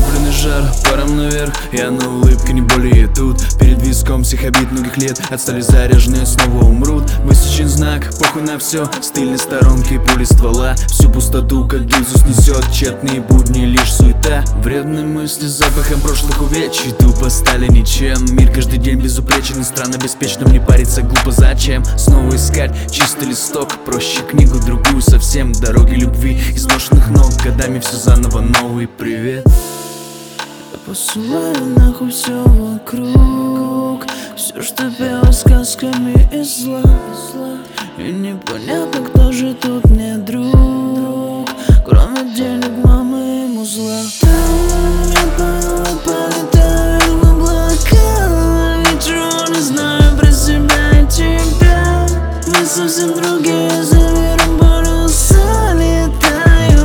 Затопленный жар, паром наверх, я на улыбке не более тут. Перед виском всех обид многих лет, отстали заряженные, снова умрут. Высечен знак, похуй на все, с тыльной сторонки пули ствола. Всю пустоту, как гильзу снесет, тщетные будни, лишь суета. Вредные мысли с запахом прошлых увечий тупо стали ничем. Мир каждый день безупречен и странно беспечным, не париться глупо зачем. Снова искать чистый листок, проще книгу другую совсем. Дороги любви, изношенных ног, годами все заново новый привет. Я посылаю нахуй все вокруг, все, что пело сказками из зла. И непонятно, кто же тут мне друг, кроме денег, мамы и музла. Там я полетаю в облака, ничего не знаю про себя и тебя. Мы совсем другие, за миром полюса летаю,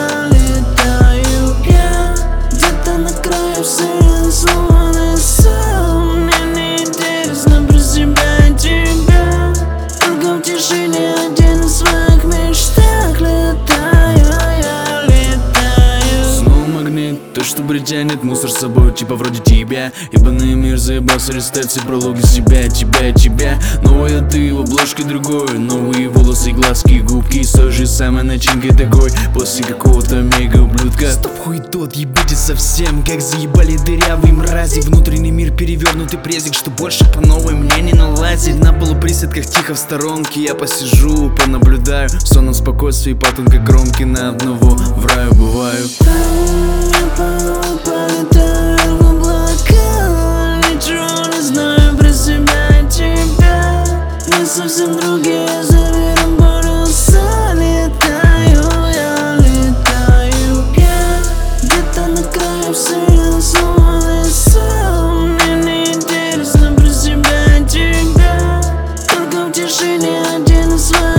я где-то на краю вселенной, сломанный сам. Мне не интересно про себя и тебя, только в тишине один из своих мечтах летаю, я летаю. Снова магнит, то, что притянет мусор с собой, типа вроде тебя. Ебаный мир заебался листать все прологи тебя. Новая ты в обложке другой, новые волосы, глазки, губки, с той же самой начинкой такой, после какого-то мега ублюдка. Стоп, хуй тот, ебите совсем, как заебали дырявые мрази. Внутренний мир перевернутый презик, что больше по новой мне не наладить. На полу приседках тихо в сторонке я посижу, понаблюдаю в сонном спокойствии по тонкой кромке на одного в раю бываю. Полетаю в облака, ничего не знаю про себя и тебя. Мы совсем другие, за миром полюса летаю, я где-то на краю вселенной, сломанный сам. Мне не интересно про себя и тебя, только в тишине один из своих